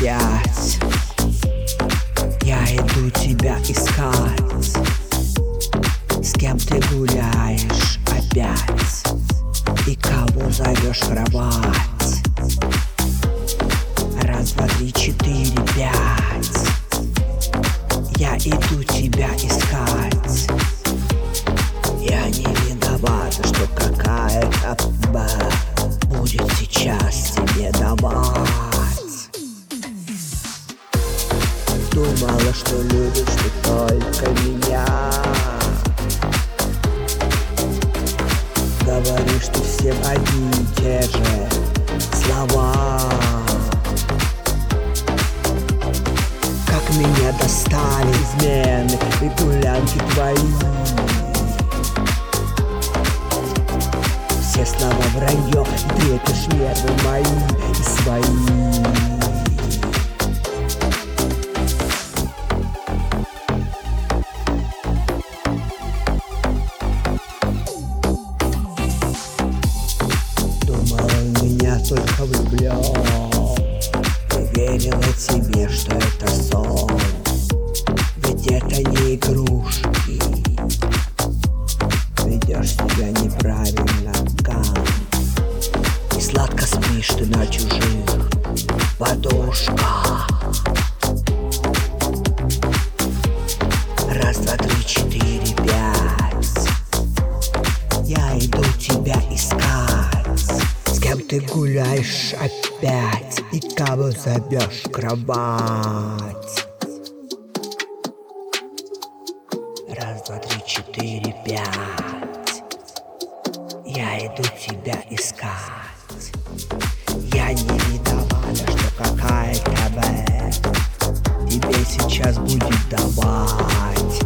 опять. Я иду тебя искать. С кем ты гуляешь опять? И кого зовешь в кровать? Раз, два, три, четыре, пять. Я иду тебя искать. Я не виновата, что какая-то будет сейчас тебе давать. Думала, что любишь ты только меня. Говоришь ты всем одни и те же слова. Как меня достали измены и гулянки твои. Все слова вранье, и трепишь нервы мои и свои. Только влюблен, и верила тебе, что это сон. Ведь это не игрушки. Ведешь себя неправильно, гам. И сладко спишь ты на чужих подушках. Раз, два, три, четыре, пять. Я иду тебя искать. С кем ты гуляешь опять? И кого зовешь в кровать? Раз, два, три, четыре, пять. Я иду тебя искать. Я не виновата, что какая-то тебе сейчас будет давать.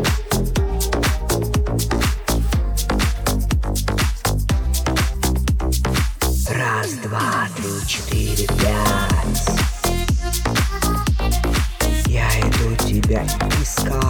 Раз, два, три, четыре, пять. Я иду тебя искать.